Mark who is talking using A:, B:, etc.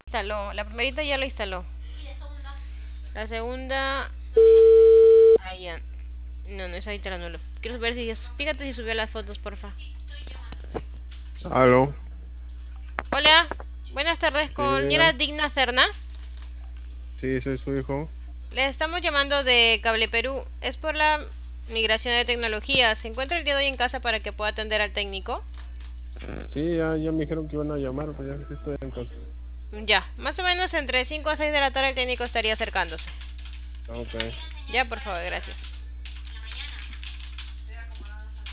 A: Instaló. La primerita ya la instaló. La segunda... Ah, ya. No, no, esa ahorita no lo... Quiero ver si... Fíjate si subió las fotos, porfa.
B: Aló,
A: Hola. Buenas tardes,
B: sí,
A: con
B: diga.
A: señora Digna Serna.
B: Sí, soy su hijo.
A: Le estamos llamando de Cable Perú. Es por la migración de tecnología. ¿Se encuentra el día de hoy en casa para que pueda atender al técnico?
B: Sí, ya me dijeron que iban a llamar, pues ya sí estoy en casa.
A: Ya. Más o menos entre 5 a 6 de la tarde el técnico estaría acercándose.
B: Ok.
A: Ya, por favor, gracias.